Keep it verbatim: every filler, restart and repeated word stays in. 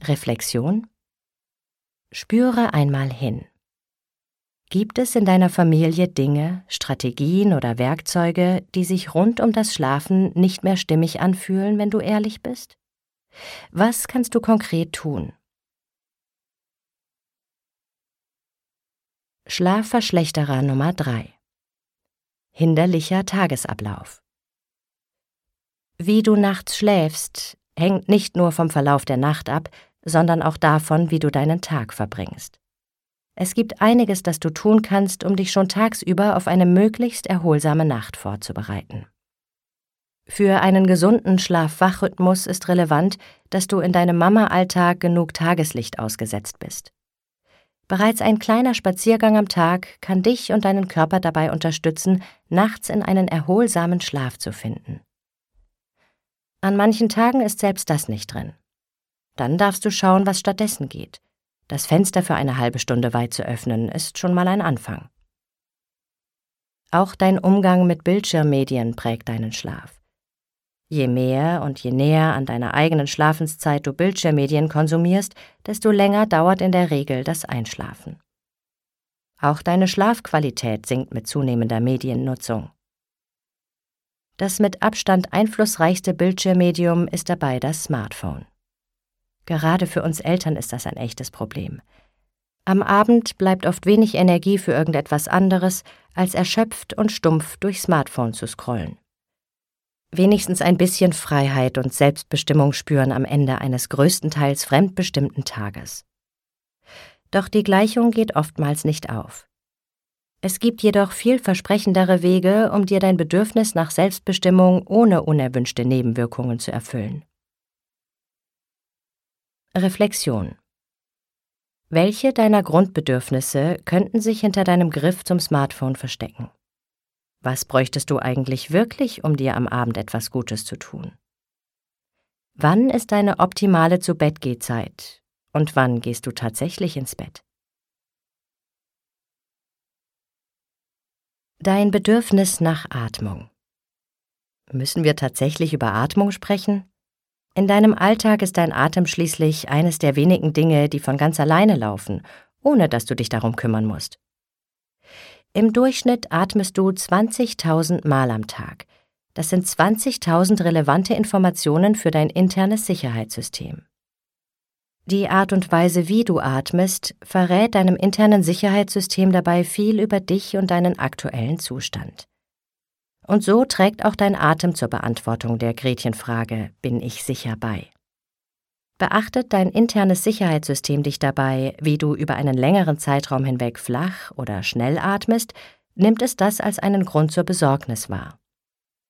Reflexion. Spüre einmal hin. Gibt es in deiner Familie Dinge, Strategien oder Werkzeuge, die sich rund um das Schlafen nicht mehr stimmig anfühlen, wenn du ehrlich bist? Was kannst du konkret tun? Schlafverschlechterer Nummer drei. Hinderlicher Tagesablauf. Wie du nachts schläfst, hängt nicht nur vom Verlauf der Nacht ab, sondern auch davon, wie du deinen Tag verbringst. Es gibt einiges, das du tun kannst, um dich schon tagsüber auf eine möglichst erholsame Nacht vorzubereiten. Für einen gesunden Schlaf-Wach-Rhythmus ist relevant, dass du in deinem Mama-Alltag genug Tageslicht ausgesetzt bist. Bereits ein kleiner Spaziergang am Tag kann dich und deinen Körper dabei unterstützen, nachts in einen erholsamen Schlaf zu finden. An manchen Tagen ist selbst das nicht drin. Dann darfst du schauen, was stattdessen geht. Das Fenster für eine halbe Stunde weit zu öffnen, ist schon mal ein Anfang. Auch dein Umgang mit Bildschirmmedien prägt deinen Schlaf. Je mehr und je näher an deiner eigenen Schlafenszeit du Bildschirmmedien konsumierst, desto länger dauert in der Regel das Einschlafen. Auch deine Schlafqualität sinkt mit zunehmender Mediennutzung. Das mit Abstand einflussreichste Bildschirmmedium ist dabei das Smartphone. Gerade für uns Eltern ist das ein echtes Problem. Am Abend bleibt oft wenig Energie für irgendetwas anderes, als erschöpft und stumpf durch Smartphone zu scrollen. Wenigstens ein bisschen Freiheit und Selbstbestimmung spüren am Ende eines größtenteils fremdbestimmten Tages. Doch die Gleichung geht oftmals nicht auf. Es gibt jedoch vielversprechendere Wege, um dir dein Bedürfnis nach Selbstbestimmung ohne unerwünschte Nebenwirkungen zu erfüllen. Reflexion. Welche deiner Grundbedürfnisse könnten sich hinter deinem Griff zum Smartphone verstecken? Was bräuchtest du eigentlich wirklich, um dir am Abend etwas Gutes zu tun? Wann ist deine optimale Zu-Bett-Geh-Zeit und wann gehst du tatsächlich ins Bett? Dein Bedürfnis nach Atmung. Müssen wir tatsächlich über Atmung sprechen? In deinem Alltag ist dein Atem schließlich eines der wenigen Dinge, die von ganz alleine laufen, ohne dass du dich darum kümmern musst. Im Durchschnitt atmest du zwanzigtausend Mal am Tag. Das sind zwanzigtausend relevante Informationen für dein internes Sicherheitssystem. Die Art und Weise, wie du atmest, verrät deinem internen Sicherheitssystem dabei viel über dich und deinen aktuellen Zustand. Und so trägt auch dein Atem zur Beantwortung der Gretchenfrage, bin ich sicher bei? Beachtet dein internes Sicherheitssystem dich dabei, wie du über einen längeren Zeitraum hinweg flach oder schnell atmest, nimmt es das als einen Grund zur Besorgnis wahr.